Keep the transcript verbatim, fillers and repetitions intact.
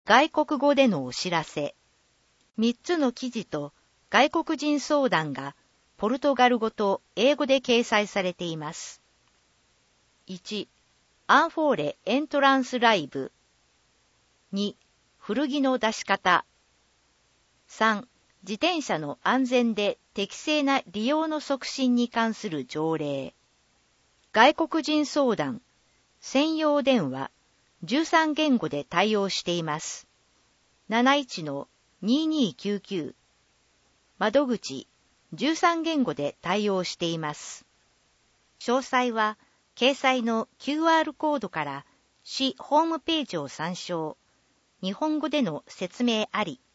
外国語でのお知らせ。みっつの記事と外国人相談がポルトガル語と英語で掲載されています。いち. アンフォーレエントランスライブ。に. 古着の出し方。さん. 自転車の安全で適正な利用の促進に関する条例。外国人相談、専用電話、じゅうさん言語で対応しています。なないちのにーにーきゅうきゅう。窓口、じゅうさん言語で対応しています。詳細は、掲載の キューアール コードから市ホームページを参照。日本語での説明あり。